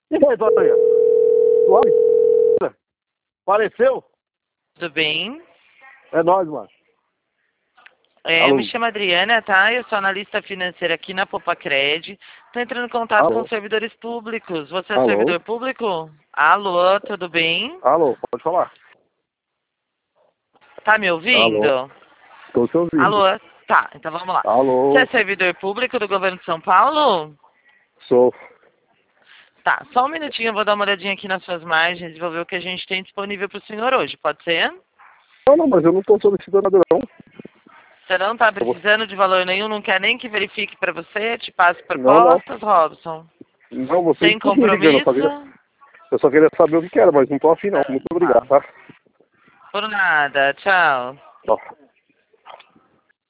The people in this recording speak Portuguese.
E aí, Dória? Suave? Apareceu? Tudo bem? É nóis, mano. Eu Alô? me chamo Adriana, tá? Eu sou analista financeira aqui na Popacred. Estou entrando em contato Alô? com servidores públicos. Você é Alô? servidor público? Alô, tudo bem? Alô, pode falar. Tá me Alô? ouvindo? Estou te ouvindo. Alô? Tá, então vamos lá. Alô? Você é servidor público do governo de São Paulo? Sou. Tá, só um minutinho, eu vou dar uma olhadinha aqui nas suas margens e vou ver o que a gente tem disponível para o senhor hoje, pode ser? Não, mas eu não estou solicitando nada, não. Você não tá precisando de valor nenhum, não quer nem que verifique para você, te passe Não. propostas, Robson? Não, vocês Sem estão me ligando. compromisso? Eu só queria saber o que era, mas não estou afim, não. Muito obrigado, tá? Por nada, tchau. Tchau.